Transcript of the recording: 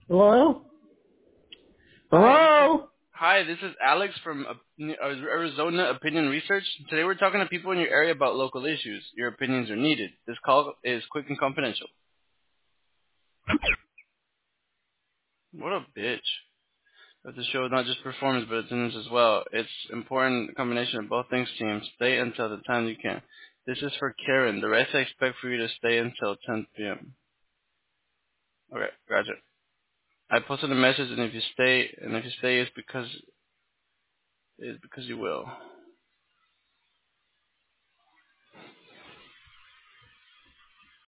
Hello? Hi, Hello? this is Alex from Arizona Opinion Research. Today we're talking to people in your area about local issues. Your opinions are needed. This call is quick and confidential. What a bitch. But the show is not just performance, but attendance as well. It's important combination of both things, team. Stay until the time you can. This is for Karen. The rest I expect for you to stay until 10 p.m. Okay, gotcha. I posted a message, and if you stay, it's because you will.